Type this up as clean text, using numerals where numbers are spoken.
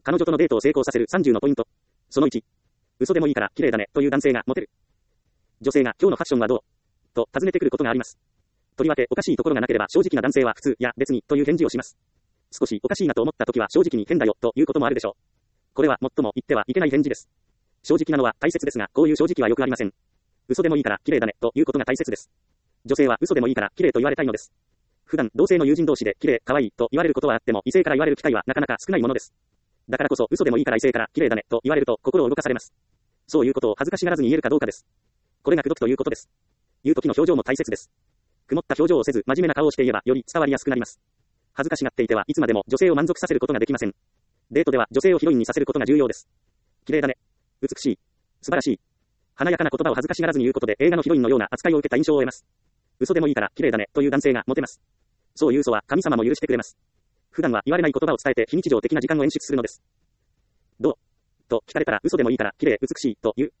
彼女とのデートを成功させる30のポイント。その1。嘘でもいいから綺麗だねという男性がモテる。女性が今日のファッションはどうと尋ねてくることがあります。とりわけおかしいところがなければ正直な男性は普通や別にという返事をします。少しおかしいなと思った時は正直に変だよということもあるでしょう。これは最も言ってはいけない返事です。正直なのは大切ですが、こういう正直はよくありません。嘘でもいいから綺麗だねということが大切です。女性は嘘でもいいから綺麗と言われたいのです。普段同性の友人同士で綺麗、可愛いと言われることはあっても異性から言われる機会はなかなか少ないものです。だからこそ嘘でもいいから異性から綺麗だねと言われると心を動かされます。そういうことを恥ずかしがらずに言えるかどうかです。これが口説きということです。言う時の表情も大切です。曇った表情をせず真面目な顔をして言えばより伝わりやすくなります。恥ずかしがっていてはいつまでも女性を満足させることができません。デートでは女性をヒロインにさせることが重要です。綺麗だね。美しい。素晴らしい。華やかな言葉を恥ずかしがらずに言うことで映画のヒロインのような扱いを受けた印象を得ます。嘘でもいいから綺麗だねという男性がモテます。そういう嘘は神様も許してくれます。普段は言われない言葉を伝えて非日常的な時間を演出するのです。どうと聞かれたら嘘でもいいから綺麗、美しいと言う。